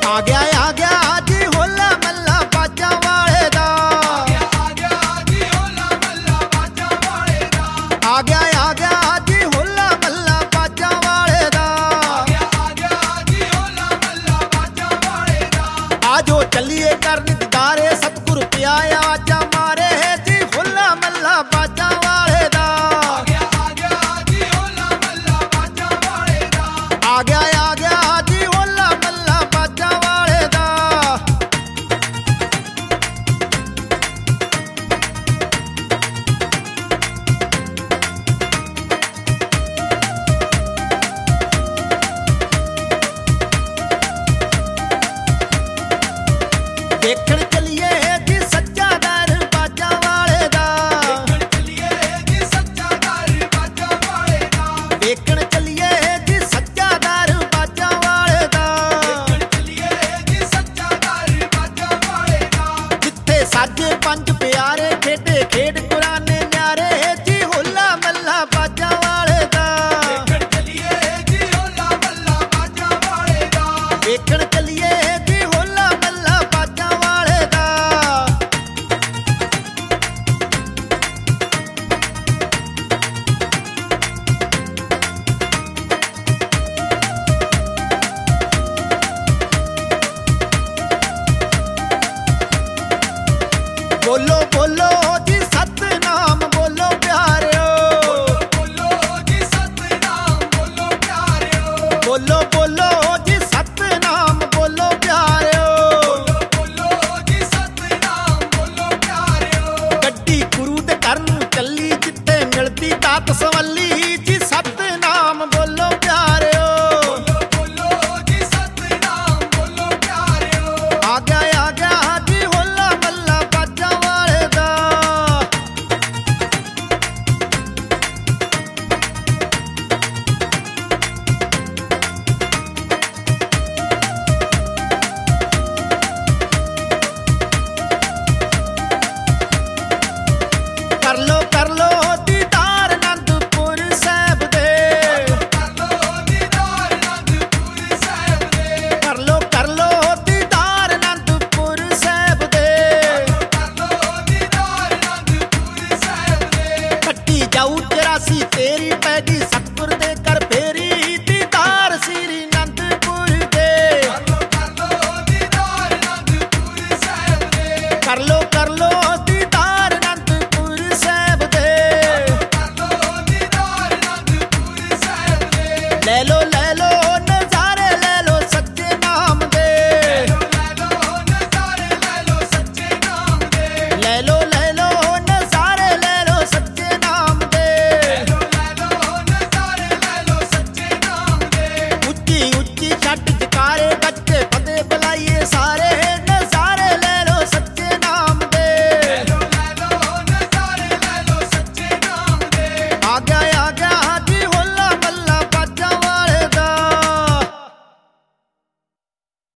आ गया जी होला मल्ला बाजा वाले दा। आ गया जी होला मल्ला बाजा वाले दा। आ गया जी होला मल्ला बाजा वाले दा। आ गया जी होला मल्ला बाजा वाले दा। आजो चलिए करन दिदारे सतगुरु पिया आजा मारे जी होला मल्ला बाजा वाले दा। आ गया जी होला मल्ला बाजा वाले दा। आ गया जी होला मल्ला बाजा वाले दा। देखण चलिए जी सच्चा दर बाजा वाले दा। देखण चलिए जी सच्चा दर बाजा वाले दा। देखण चलिए जी सच्चा दर बाजा वाले दा। देखण चलिए जी सच्चा दर बाजा वाले दा। जिथे साजे पंज प्यारे खेडे खेड पुराने न्यारे जी होला मल्ला बाजा वाले दा। देखण चलिए जी होला मल्ला बाजा वाले दा। देखण चलिए जी होला मल्ला बाजा वाले दा। बोलो बोलो जी सतनाम बोलो प्यारियो। बोलो जी सतनाम बोलो प्यारियो। बोलो बोलो जी सतनाम बोलो प्यारियो। बोलो जी सतनाम बोलो प्यारियो। गड्डी गुरु दे करन चली जिथे मिलदी दात सवली जी सतनाम बोलो प्यारियो। बोलो जी सतनाम बोलो प्यारियो। आ गया जी होला मल्ला बाजा वाले दा। कर लो दीदार आनंदपुर साहिब दे। कर लो दीदार आनंदपुर साहिब दे। कर लो दीदार आनंदपुर साहिब दे। कर लो दीदार आनंदपुर साहिब दे। खट्टी जाऊ 84 तेरी पैगी सतगुर दे कर फेरी दीदार श्री आनंदपुर दे। कर लो दीदार आनंदपुर साहिब दे। कर लो दीदार आनंदपुर साहिब दे। कर लो दीदार आनंदपुर साहिब दे। ले लो